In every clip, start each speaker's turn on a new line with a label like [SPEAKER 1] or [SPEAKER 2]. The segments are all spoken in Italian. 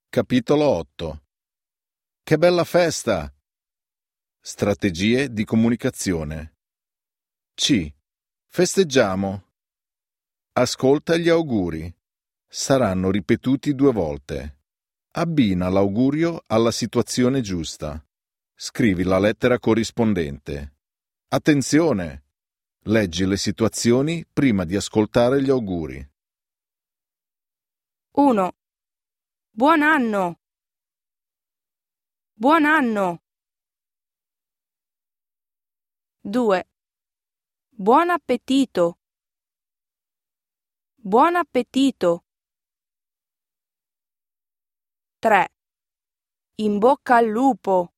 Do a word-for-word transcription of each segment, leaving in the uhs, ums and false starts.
[SPEAKER 1] Capitolo otto. Che bella festa! Strategie di comunicazione. C. Festeggiamo. Ascolta gli auguri. Saranno ripetuti due volte. Abbina l'augurio alla situazione giusta. Scrivi la lettera corrispondente. Attenzione! Leggi le situazioni prima di ascoltare gli auguri.
[SPEAKER 2] uno. Buon anno! Buon anno! due. Buon appetito! Buon appetito! tre. In bocca al lupo!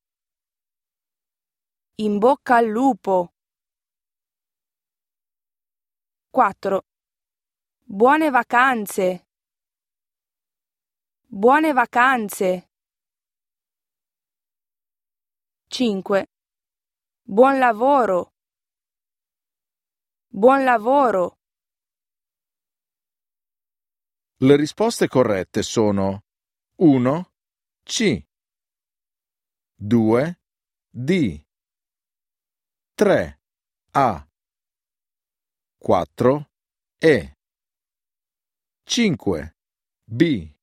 [SPEAKER 2] In bocca al lupo! quattro. Buone vacanze! Buone vacanze! cinque. Buon lavoro! Buon lavoro!
[SPEAKER 1] Le risposte corrette sono uno. C. due. D. tre. A. quattro. E. cinque. B.